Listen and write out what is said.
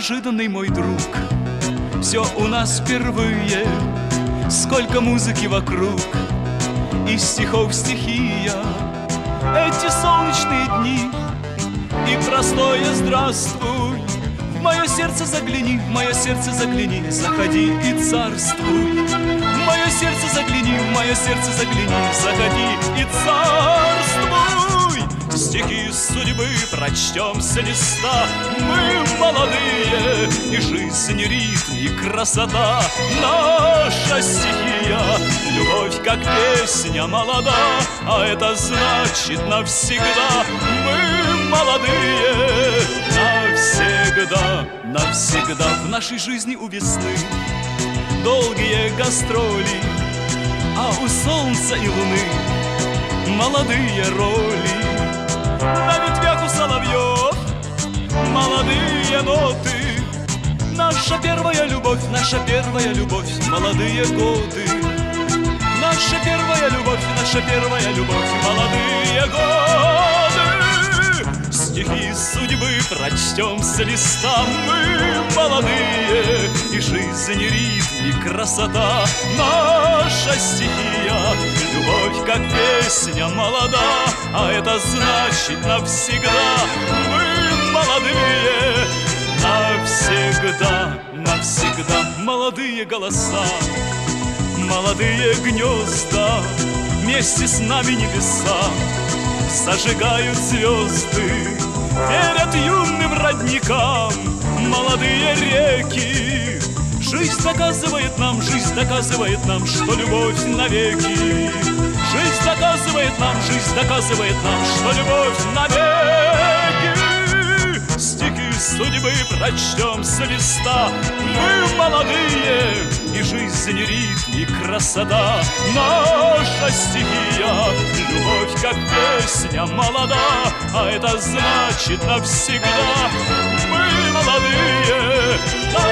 неожиданный мой друг. Все у нас впервые, сколько музыки вокруг, и стихов стихия. Эти солнечные дни и простое здравствуй. В мое сердце загляни, в мое сердце загляни, заходи и царствуй. В мое сердце загляни, в мое сердце загляни, заходи и царствуй. Стихи судьбы прочтем с листа. Мы молодые, и жизнь, ритм, и красота наша стихия. Любовь, как песня, молода, а это значит навсегда. Мы молодые, навсегда, навсегда. В нашей жизни у весны долгие гастроли, а у солнца и луны молодые роли. На ветвях у соловьев молодые ноты. Наша первая любовь, наша первая любовь, молодые годы. Наша первая любовь, наша первая любовь, молодые годы. Стихи судьбы прочтем с листа. Мы молодые, и жизнь, и ритм, и красота наша стихия. Любовь, как песня, молода, а это значит навсегда. Мы молодые, навсегда, навсегда. Молодые голоса, молодые гнезда, вместе с нами небеса зажигают звезды, верят юным родникам молодые реки. Жизнь доказывает нам, что любовь навеки. Жизнь доказывает нам, что любовь навеки. Стихи судьбы прочтем с листа. Мы молодые, и жизнь, и ритм, и красота наша стихия. Любовь, как песня, молода, а это значит навсегда. Мы молодые,